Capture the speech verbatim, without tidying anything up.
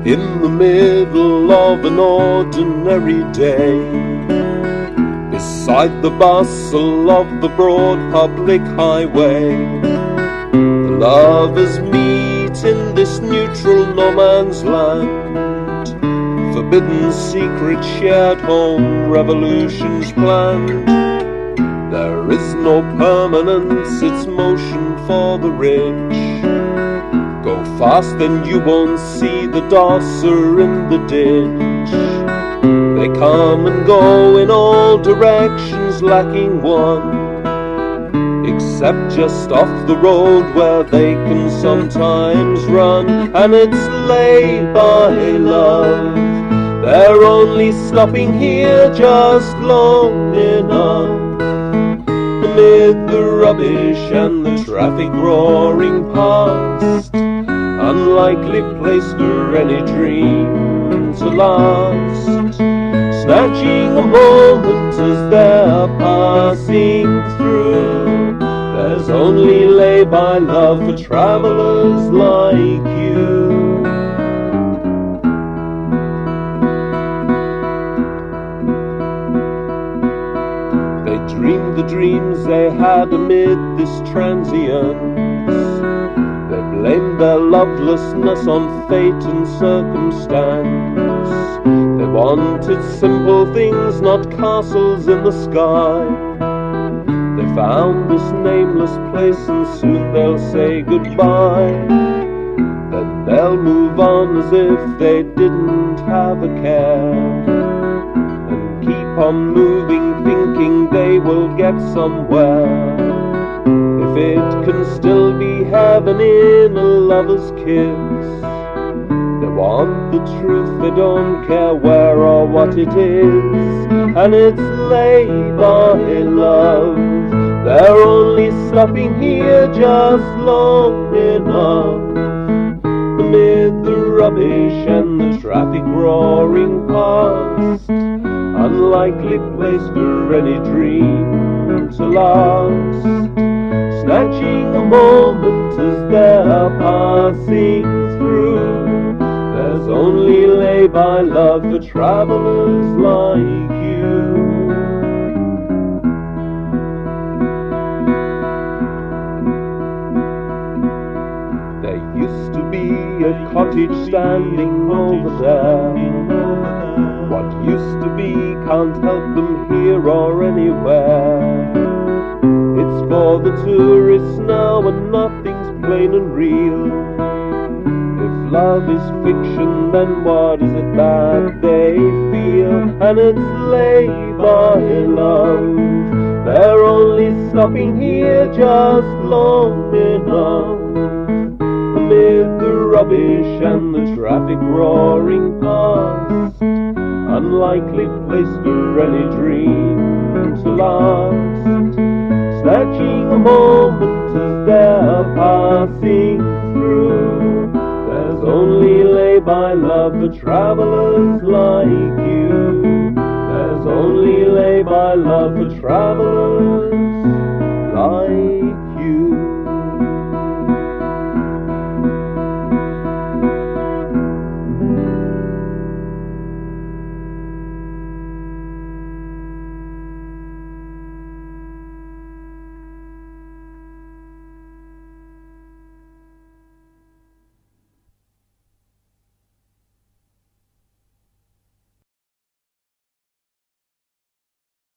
In the middle of an ordinary day, beside the bustle of the broad public highway, the lovers meet in this neutral no man's land. Forbidden secret shared home, revolutions planned. There is no permanence, it's motion for the rich. Go fast and you won't see the dosser in the ditch. They come and go in all directions, lacking one, except just off the road where they can sometimes run. And it's lay-by love, they're only stopping here just long enough, amid the rubbish and the traffic roaring past. Unlikely place for any dream to last, snatching a moment as they're passing through. There's only lay-by love for travelers like you. They dreamed the dreams they had amid this transience. They blamed their lovelessness on fate and circumstance. They wanted simple things, not castles in the sky. They found this nameless place and soon they'll say goodbye. Then they'll move on as if they didn't have a care, and keep on moving thinking they will get somewhere. If it can still be heaven in a lover's kiss, they want the truth, they don't care where or what it is. And it's lay-by love, they're only stopping here just long enough, amid the rubbish and the traffic roaring past. Unlikely place for any dream to last, snatching a moment as they're passing through. There's only lay-by love for travelers like you. There used to be a cottage standing over there. What used to be can't help them here or anywhere. It's for the tourists now and nothing's plain and real. If love is fiction, then what is it that they feel? And it's lay-by love, they're only stopping here just long enough, amid the rubbish and the traffic roaring past. Unlikely place for any dream to last, snatching a moment as they're passing through. There's only lay-by love for travelers like you. There's only lay-by love for travelers